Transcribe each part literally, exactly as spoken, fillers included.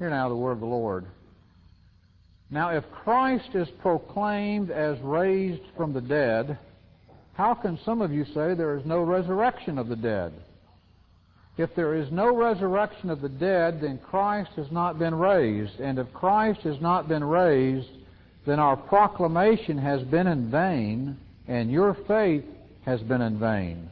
Hear now the word of the Lord. Now if Christ is proclaimed as raised from the dead, how can some of you say there is no resurrection of the dead? If there is no resurrection of the dead, then Christ has not been raised. And if Christ has not been raised, then our proclamation has been in vain, and your faith has been in vain.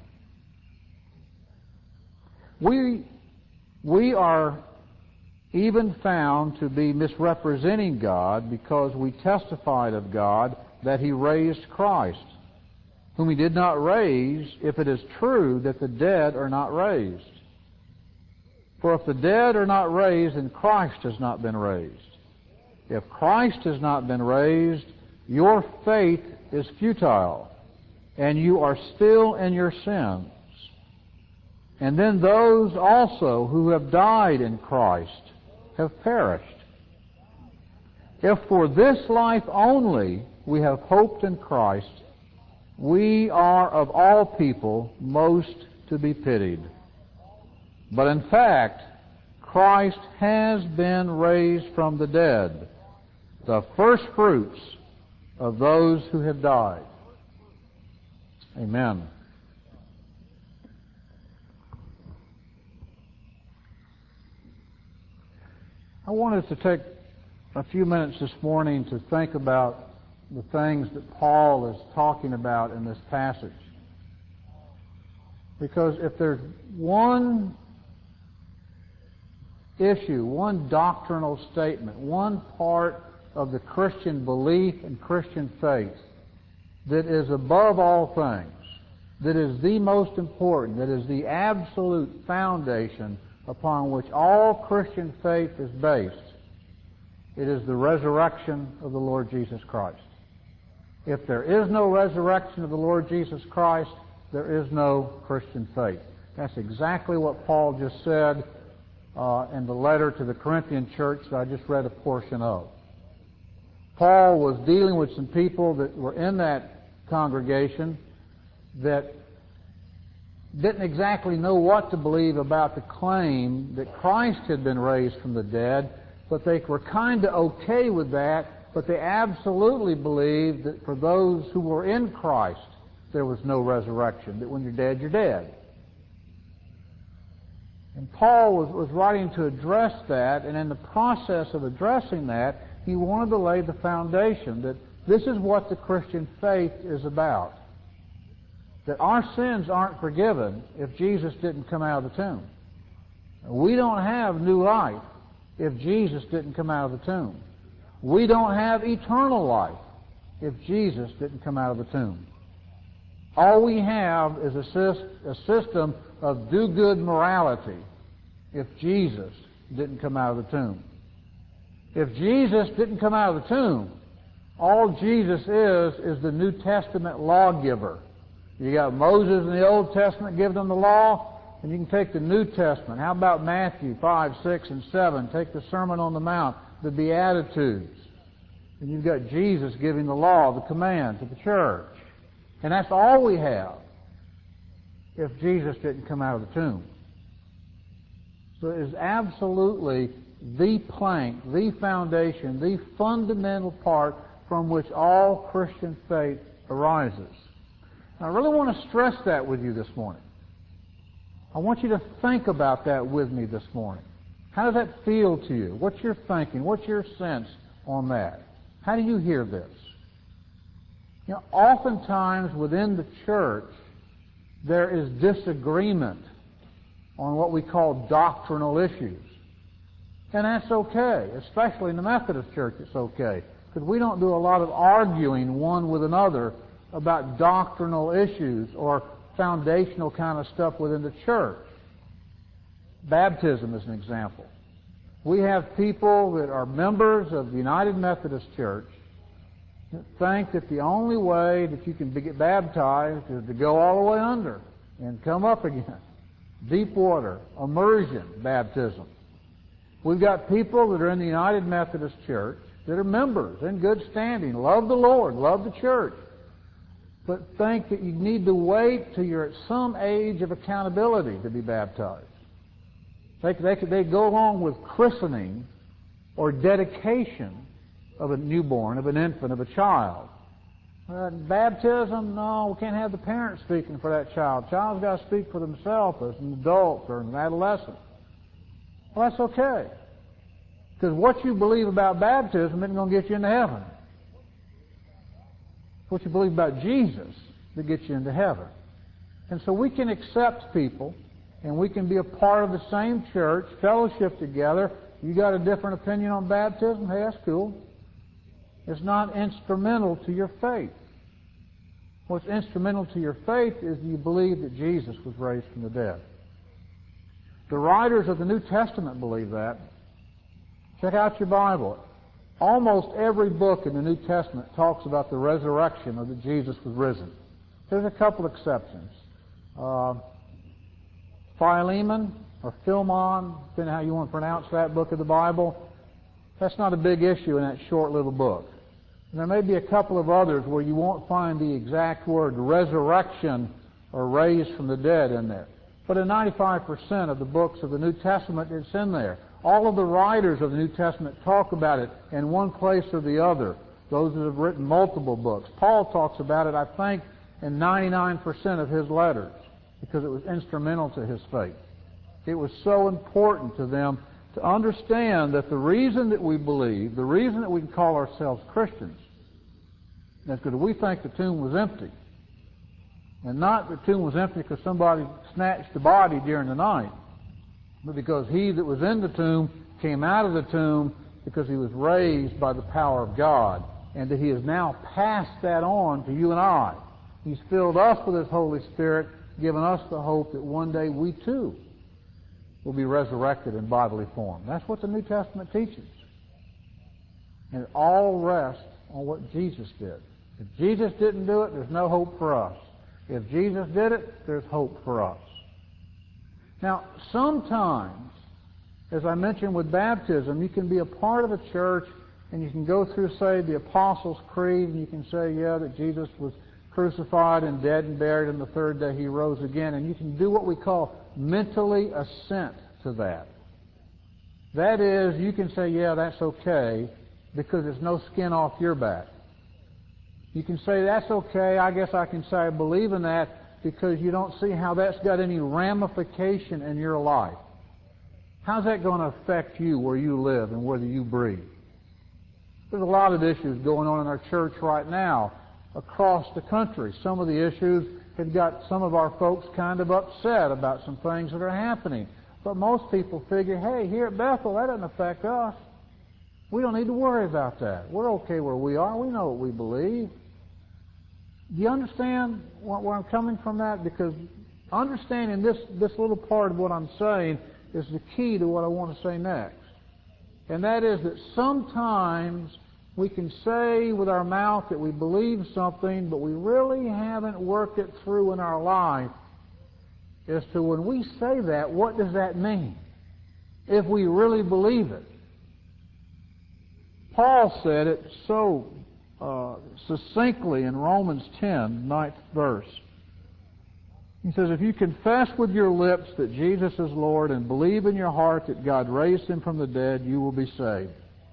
We, we are even found to be misrepresenting God because we testified of God that He raised Christ, whom He did not raise, if it is true that the dead are not raised. For if the dead are not raised, then Christ has not been raised. If Christ has not been raised, your faith is futile, and you are still in your sins. And then those also who have died in Christ have perished. If for this life only we have hoped in Christ, we are of all people most to be pitied. But in fact, Christ has been raised from the dead, the first fruits of those who have died. Amen. I want us to take a few minutes this morning to think about the things that Paul is talking about in this passage. Because if there's one issue, one doctrinal statement, one part of the Christian belief and Christian faith that is above all things, that is the most important, that is the absolute foundation upon which all Christian faith is based, it is the resurrection of the Lord Jesus Christ. If there is no resurrection of the Lord Jesus Christ, there is no Christian faith. That's exactly what Paul just said uh, in the letter to the Corinthian church that I just read a portion of. Paul was dealing with some people that were in that congregation that didn't exactly know what to believe about the claim that Christ had been raised from the dead, but they were kind of okay with that, but they absolutely believed that for those who were in Christ, there was no resurrection, that when you're dead, you're dead. And Paul was, was writing to address that, and in the process of addressing that, he wanted to lay the foundation that this is what the Christian faith is about. That our sins aren't forgiven if Jesus didn't come out of the tomb. We don't have new life if Jesus didn't come out of the tomb. We don't have eternal life if Jesus didn't come out of the tomb. All we have is a, a system of do-good morality if Jesus didn't come out of the tomb. If Jesus didn't come out of the tomb, all Jesus is is the New Testament lawgiver. You got Moses in the Old Testament giving them the law, and you can take the New Testament. How about Matthew five, six, and seven? Take the Sermon on the Mount, the Beatitudes. And you've got Jesus giving the law, the command to the church. And that's all we have if Jesus didn't come out of the tomb. So it is absolutely the plank, the foundation, the fundamental part from which all Christian faith arises. I really want to stress that with you this morning. I want you to think about that with me this morning. How does that feel to you? What's your thinking? What's your sense on that? How do you hear this? You know, oftentimes within the church, there is disagreement on what we call doctrinal issues. And that's okay, especially in the Methodist Church it's okay, because we don't do a lot of arguing one with another about doctrinal issues or foundational kind of stuff within the church. Baptism is an example. We have people that are members of the United Methodist Church that think that the only way that you can get baptized is to go all the way under and come up again. Deep water, immersion baptism. We've got people that are in the United Methodist Church that are members in good standing, love the Lord, love the church, but think that you need to wait till you're at some age of accountability to be baptized. They, they, they go along with christening or dedication of a newborn, of an infant, of a child. Uh, baptism, no, we can't have the parents speaking for that child. The child's got to speak for themselves as an adult or an adolescent. Well, that's okay. Because what you believe about baptism isn't going to get you into heaven. It's what you believe about Jesus that gets you into heaven. And so we can accept people, and we can be a part of the same church, fellowship together. You got a different opinion on baptism? Hey, that's cool. It's not instrumental to your faith. What's instrumental to your faith is you believe that Jesus was raised from the dead. The writers of the New Testament believe that. Check out your Bible. Almost every book in the New Testament talks about the resurrection or that Jesus was risen. There's a couple exceptions. Uh, Philemon or Philemon, depending on how you want to pronounce that book of the Bible, that's not a big issue in that short little book. And there may be a couple of others where you won't find the exact word resurrection or raised from the dead in there. But in ninety-five percent of the books of the New Testament, it's in there. All of the writers of the New Testament talk about it in one place or the other. Those that have written multiple books. Paul talks about it, I think, in ninety-nine percent of his letters because it was instrumental to his faith. It was so important to them to understand that the reason that we believe, the reason that we can call ourselves Christians, is because we think the tomb was empty. And not the tomb was empty because somebody snatched the body during the night, but because he that was in the tomb came out of the tomb because he was raised by the power of God, and that he has now passed that on to you and I. He's filled us with his Holy Spirit, given us the hope that one day we too will be resurrected in bodily form. That's what the New Testament teaches. And it all rests on what Jesus did. If Jesus didn't do it, there's no hope for us. If Jesus did it, there's hope for us. Now, sometimes, as I mentioned with baptism, you can be a part of a church and you can go through, say, the Apostles' Creed, and you can say, yeah, that Jesus was crucified and dead and buried, and the third day he rose again. And you can do what we call mentally assent to that. That is, you can say, yeah, that's okay, because there's no skin off your back. You can say, that's okay, I guess I can say I believe in that, because you don't see how that's got any ramification in your life. How's that going to affect you where you live and whether you breathe? There's a lot of issues going on in our church right now across the country. Some of the issues have got some of our folks kind of upset about some things that are happening. But most people figure, hey, here at Bethel, that doesn't affect us. We don't need to worry about that. We're okay where we are. We know what we believe. Do you understand where I'm coming from that? Because understanding this, this little part of what I'm saying is the key to what I want to say next. And that is that sometimes we can say with our mouth that we believe something, but we really haven't worked it through in our life as to when we say that, what does that mean? If we really believe it. Paul said it so uh, succinctly in Romans ten, ninth verse. He says, if you confess with your lips that Jesus is Lord and believe in your heart that God raised him from the dead, you will be saved.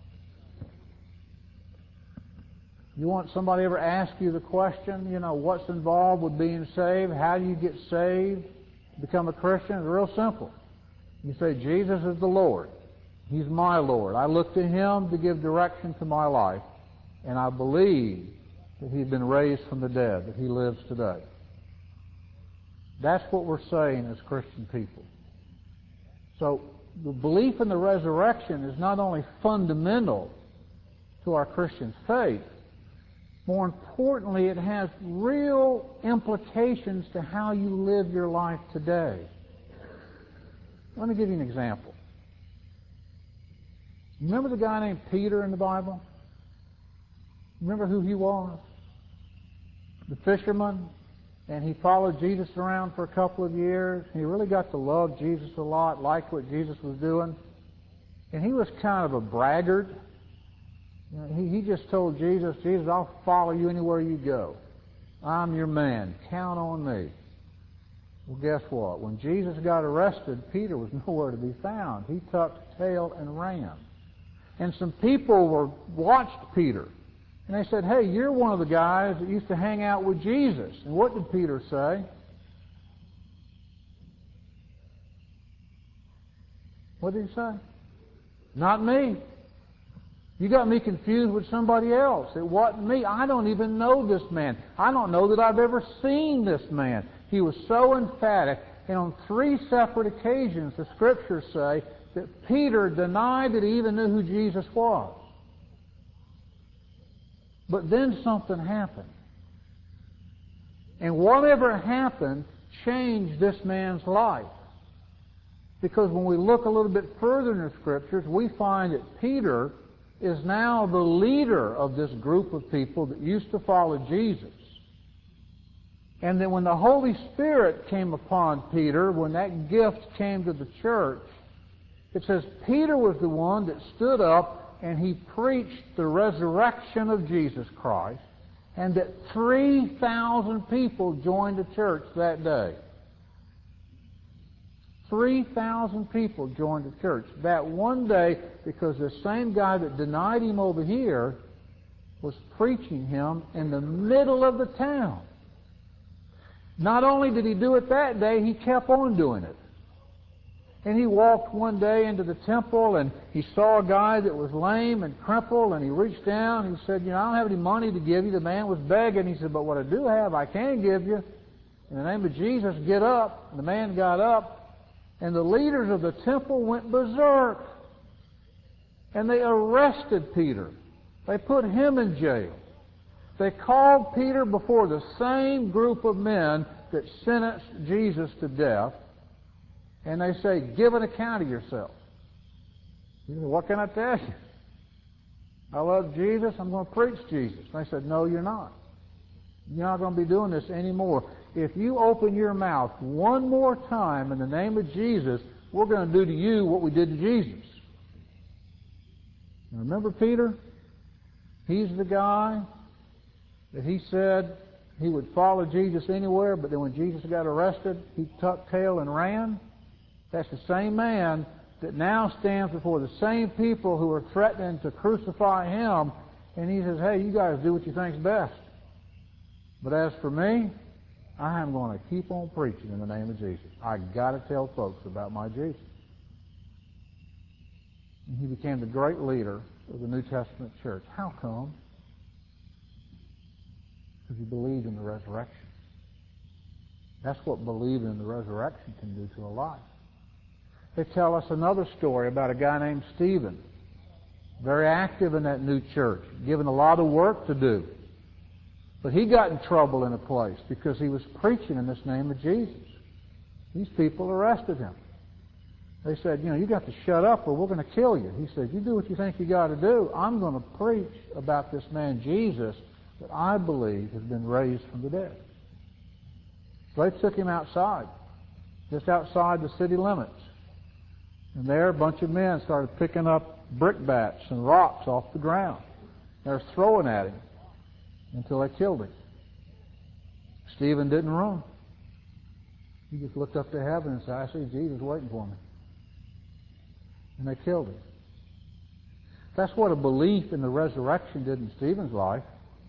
You want somebody ever ask you the question, you know, what's involved with being saved? How do you get saved? Become a Christian? It's real simple. You say, Jesus is the Lord. He's my Lord. I look to him to give direction to my life, and I believe that he's been raised from the dead, that he lives today. That's what we're saying as Christian people. So the belief in the resurrection is not only fundamental to our Christian faith, more importantly, it has real implications to how you live your life today. Let me give you an example. Remember the guy named Peter in the Bible? Remember who he was? The fisherman. And he followed Jesus around for a couple of years. He really got to love Jesus a lot, liked what Jesus was doing. And he was kind of a braggart. You know, he, he just told Jesus, Jesus, I'll follow you anywhere you go. I'm your man. Count on me. Well, guess what? When Jesus got arrested, Peter was nowhere to be found. He tucked tail and ran. And some people were watched Peter. And they said, hey, you're one of the guys that used to hang out with Jesus. And what did Peter say? What did he say? Not me. You got me confused with somebody else. It wasn't me. I don't even know this man. I don't know that I've ever seen this man. He was so emphatic. And on three separate occasions, the Scriptures say that Peter denied that he even knew who Jesus was. But then something happened. And whatever happened changed this man's life. Because when we look a little bit further in the Scriptures, we find that Peter is now the leader of this group of people that used to follow Jesus. And then when the Holy Spirit came upon Peter, when that gift came to the church, it says Peter was the one that stood up and he preached the resurrection of Jesus Christ, and that three thousand people joined the church that day. three thousand people joined the church that one day, because the same guy that denied him over here was preaching him in the middle of the town. Not only did he do it that day, he kept on doing it. And he walked one day into the temple and he saw a guy that was lame and crippled, and he reached down and he said, you know, I don't have any money to give you. The man was begging. He said, but what I do have, I can give you. In the name of Jesus, get up. And the man got up, and the leaders of the temple went berserk. And they arrested Peter. They put him in jail. They called Peter before the same group of men that sentenced Jesus to death. And they say, give an account of yourself. He said, what can I tell you? I love Jesus. I'm going to preach Jesus. And they said, no, you're not. You're not going to be doing this anymore. If you open your mouth one more time in the name of Jesus, we're going to do to you what we did to Jesus. Now, remember Peter? He's the guy that he said he would follow Jesus anywhere, but then when Jesus got arrested, he tucked tail and ran. That's the same man that now stands before the same people who are threatening to crucify him, and he says, hey, you guys do what you think's best. But as for me, I am going to keep on preaching in the name of Jesus. I got to tell folks about my Jesus. And he became the great leader of the New Testament church. How come? Because he believed in the resurrection. That's what believing in the resurrection can do to a life. They tell us another story about a guy named Stephen, very active in that new church, given a lot of work to do. But he got in trouble in a place because he was preaching in this name of Jesus. These people arrested him. They said, you know, you got to shut up or we're going to kill you. He said, you do what you think you got to do. I'm going to preach about this man Jesus that I believe has been raised from the dead. So they took him outside, just outside the city limits. And there a bunch of men started picking up brickbats and rocks off the ground. They were throwing at him until they killed him. Stephen didn't run. He just looked up to heaven and said, I see Jesus waiting for me. And they killed him. That's what a belief in the resurrection did in Stephen's life.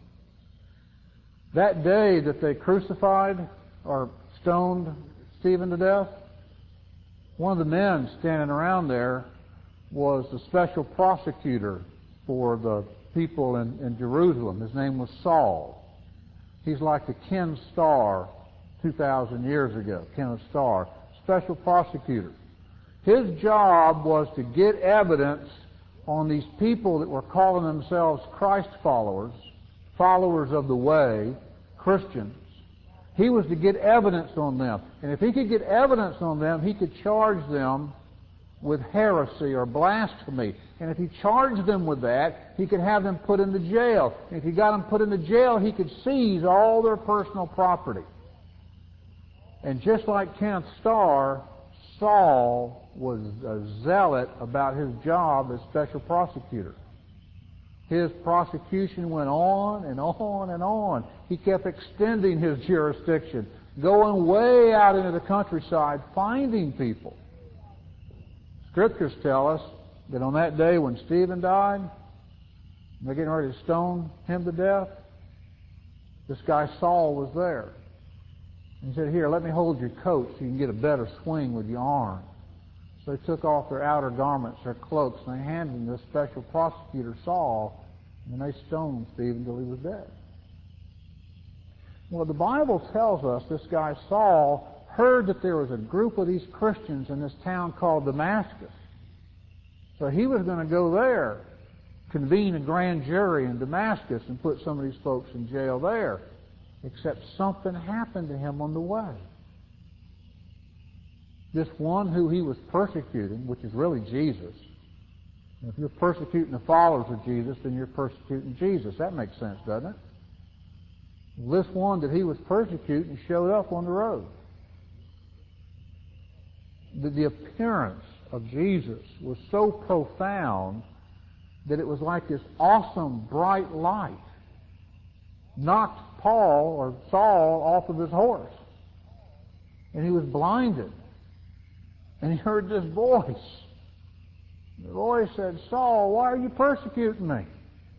That day that they crucified or stoned Stephen to death, one of the men standing around there was the special prosecutor for the people in, in Jerusalem. His name was Saul. He's like the Ken Starr two thousand years ago, Kenneth Starr, special prosecutor. His job was to get evidence on these people that were calling themselves Christ followers, followers of the way, Christians. He was to get evidence on them. And if he could get evidence on them, he could charge them with heresy or blasphemy. And if he charged them with that, he could have them put into jail. And if he got them put into jail, he could seize all their personal property. And just like Kenneth Starr, Saul was a zealot about his job as special prosecutor. His prosecution went on and on and on. He kept extending his jurisdiction, going way out into the countryside, finding people. Scriptures tell us that on that day when Stephen died, and they're getting ready to stone him to death, this guy Saul was there. And he said, "Here, let me hold your coat so you can get a better swing with your arm." So they took off their outer garments, their cloaks, and they handed them to this special prosecutor, Saul, and they stoned Stephen until he was dead. Well, the Bible tells us this guy Saul heard that there was a group of these Christians in this town called Damascus. So he was going to go there, convene a grand jury in Damascus, and put some of these folks in jail there. Except something happened to him on the way. This one who he was persecuting, which is really Jesus. And if you're persecuting the followers of Jesus, then you're persecuting Jesus. That makes sense, doesn't it? This one that he was persecuting showed up on the road. The, the appearance of Jesus was so profound that it was like this awesome bright light knocked Paul or Saul off of his horse. And he was blinded. And he heard this voice. The voice said, "Saul, why are you persecuting me?"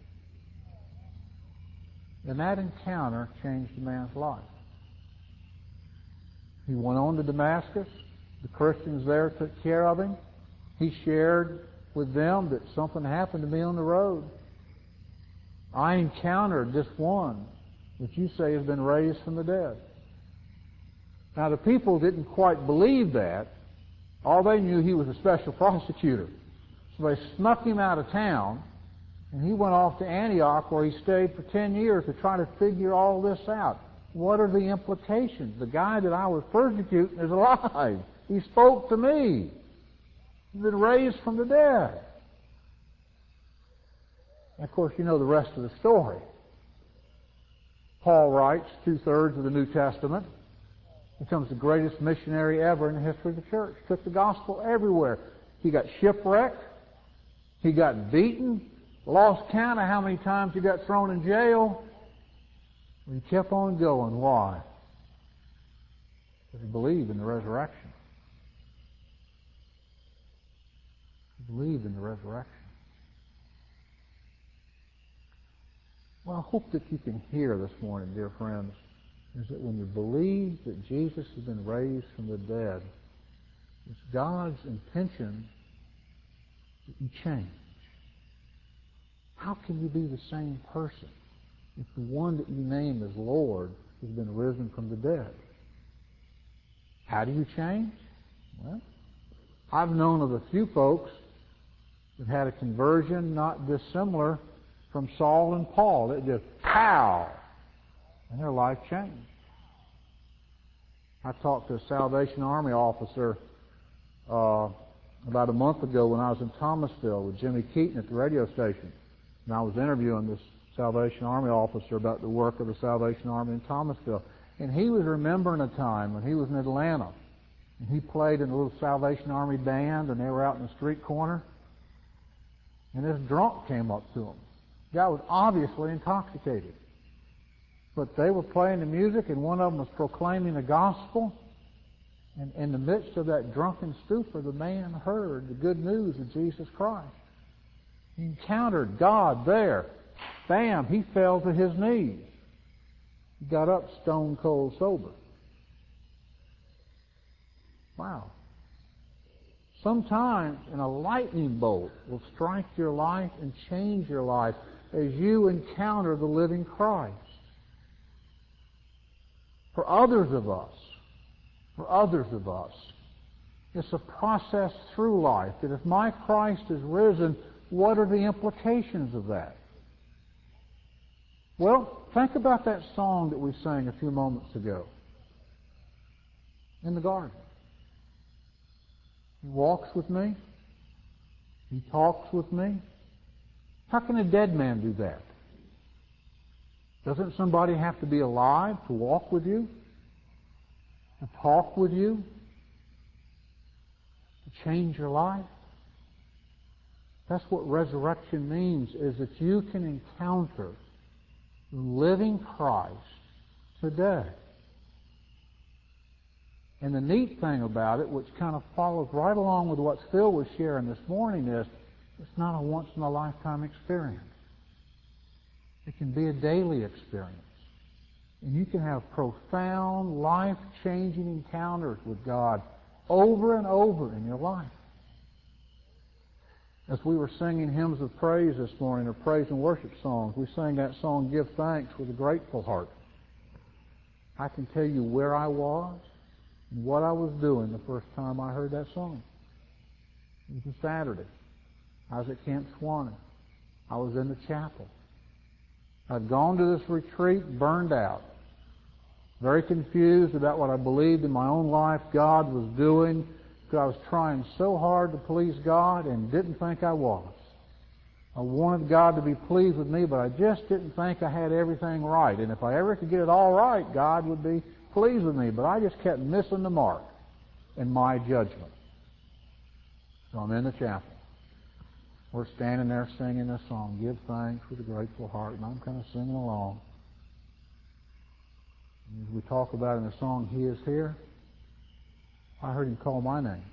And that encounter changed the man's life. He went on to Damascus. The Christians there took care of him. He shared with them that something happened to me on the road. I encountered this one that you say has been raised from the dead. Now, the people didn't quite believe that. All they knew, he was a special prosecutor. So they snuck him out of town, and he went off to Antioch, where he stayed for ten years to try to figure all this out. What are the implications? The guy that I was persecuting is alive. He spoke to me. He's been raised from the dead. And of course, you know the rest of the story. Paul writes two-thirds of the New Testament. Becomes the greatest missionary ever in the history of the church. Took the gospel everywhere. He got shipwrecked. He got beaten. Lost count of how many times he got thrown in jail. He kept on going. Why? Because he believed in the resurrection. He believed in the resurrection. Well, I hope that you can hear this morning, dear friends, is that when you believe that Jesus has been raised from the dead, it's God's intention that you change. How can you be the same person if the one that you name as Lord has been risen from the dead? How do you change? Well, I've known of a few folks that had a conversion not dissimilar from Saul and Paul. It just, pow! And their life changed. I talked to a Salvation Army officer uh, about a month ago when I was in Thomasville with Jimmy Keaton at the radio station. And I was interviewing this Salvation Army officer about the work of the Salvation Army in Thomasville. And he was remembering a time when he was in Atlanta. And he played in a little Salvation Army band, and they were out in the street corner. And this drunk came up to him. The guy was obviously intoxicated. But they were playing the music, and one of them was proclaiming the gospel. And in the midst of that drunken stupor, the man heard the good news of Jesus Christ. He encountered God there. Bam, he fell to his knees. He got up stone cold sober. Wow. Sometimes in a lightning bolt will strike your life and change your life as you encounter the living Christ. For others of us, for others of us, it's a process through life that if my Christ is risen, what are the implications of that? Well, think about that song that we sang a few moments ago. In the garden. He walks with me. He talks with me. How can a dead man do that? Doesn't somebody have to be alive to walk with you? To talk with you? To change your life? That's what resurrection means, is that you can encounter the living Christ today. And the neat thing about it, which kind of follows right along with what Phil was sharing this morning, is It's not a once-in-a-lifetime experience. It can be a daily experience. And you can have profound, life-changing encounters with God over and over in your life. As we were singing hymns of praise this morning, or praise and worship songs, we sang that song, Give Thanks, with a grateful heart. I can tell you where I was and what I was doing the first time I heard that song. It was a Saturday. I was at Camp Swanee. I was in the chapel. I'd gone to this retreat burned out, very confused about what I believed in my own life God was doing, because I was trying so hard to please God and didn't think I was. I wanted God to be pleased with me, but I just didn't think I had everything right. And if I ever could get it all right, God would be pleased with me. But I just kept missing the mark in my judgment. So I'm in the chapel. We're standing there singing this song, Give Thanks with a Grateful Heart, and I'm kind of singing along. And as we talk about in the song, He is Here, I heard Him call my name.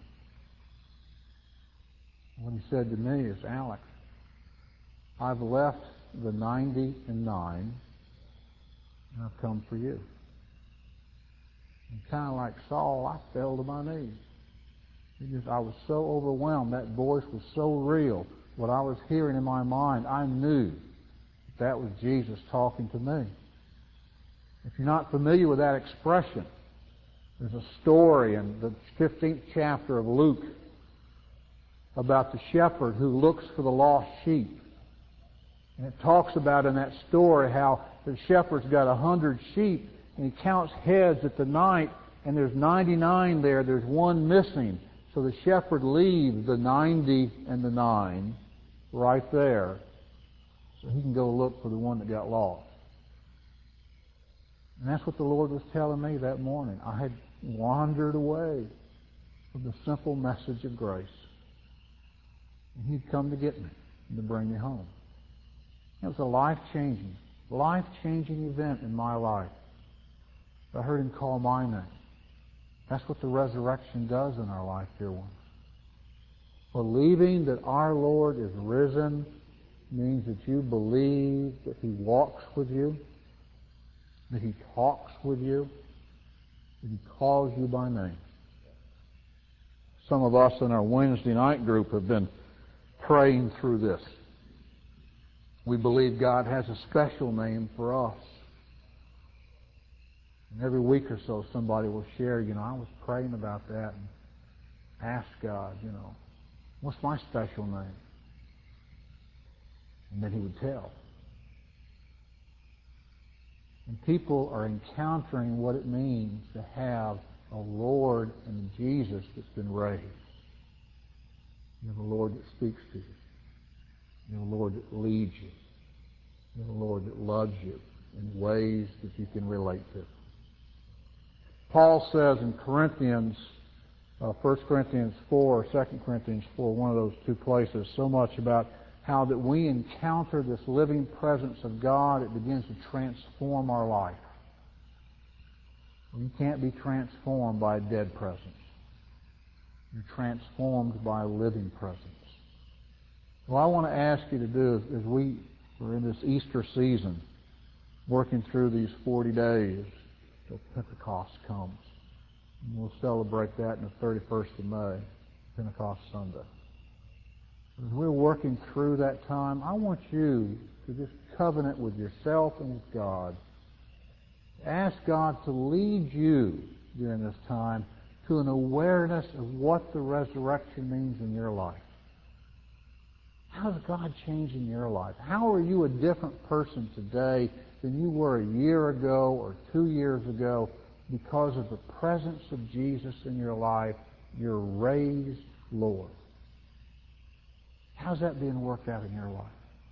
What He said to me is, Alex, I've left the ninety and nine, and I've come for you. And kind of like Saul, I fell to my knees. It just, I was so overwhelmed. That voice was so real. What I was hearing in my mind, I knew that, that was Jesus talking to me. If you're not familiar with that expression, there's a story in the fifteenth chapter of Luke about the shepherd who looks for the lost sheep. And it talks about in that story how the shepherd's got a hundred sheep, and he counts heads at the night, and there's ninety-nine there, there's one missing. So the shepherd leaves the ninety and the nine right there so he can go look for the one that got lost. And that's what the Lord was telling me that morning. I had wandered away from the simple message of grace. And He'd come to get me and to bring me home. It was a life-changing, life-changing event in my life. I heard Him call my name. That's what the resurrection does in our life, dear ones. Believing that our Lord is risen means that you believe that He walks with you, that He talks with you, that He calls you by name. Some of us in our Wednesday night group have been praying through this. We believe God has a special name for us. And every week or so somebody will share, you know, I was praying about that and asked God, you know, what's my special name? And then He would tell. And people are encountering what it means to have a Lord and a Jesus that's been raised. You have a Lord that speaks to you. You have a Lord that leads you. You have a Lord that loves you in ways that you can relate to. Paul says in Corinthians, uh, First Corinthians four, or Second Corinthians four, one of those two places, so much about how that we encounter this living presence of God, it begins to transform our life. You can't be transformed by a dead presence. You're transformed by a living presence. What I want to ask you to do is, as we are in this Easter season, working through these forty days till Pentecost comes, and we'll celebrate that on the thirty-first of May, Pentecost Sunday. As we're working through that time, I want you to just covenant with yourself and with God. Ask God to lead you during this time to an awareness of what the resurrection means in your life. How's God changing your life? How are you a different person today than you were a year ago or two years ago because of the presence of Jesus in your life, your raised Lord? How's that being worked out in your life?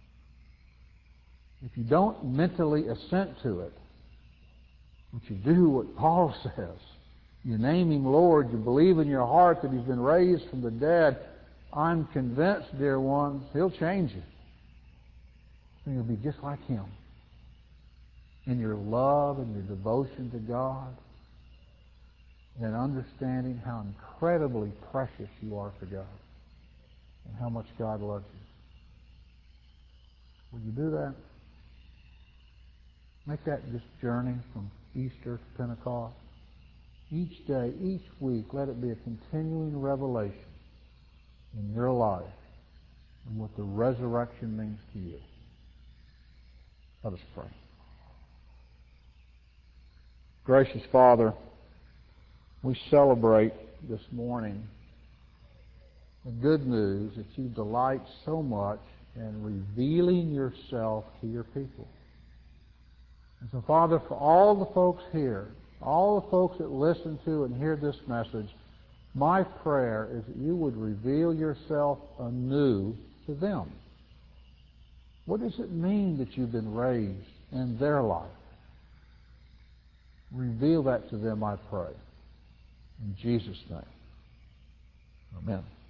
If you don't mentally assent to it, but you do what Paul says, you name Him Lord, you believe in your heart that He's been raised from the dead, I'm convinced, dear ones, He'll change you. And you'll be just like Him in your love and your devotion to God, and understanding how incredibly precious you are to God and how much God loves you. Will you do that? Make that just journey from Easter to Pentecost. Each day, each week, let it be a continuing revelation in your life and what the resurrection means to you. Let us pray. Gracious Father, we celebrate this morning the good news that you delight so much in revealing yourself to your people. And so, Father, for all the folks here, all the folks that listen to and hear this message, my prayer is that you would reveal yourself anew to them. What does it mean that you've been raised in their life? Reveal that to them, I pray. In Jesus' name. Amen.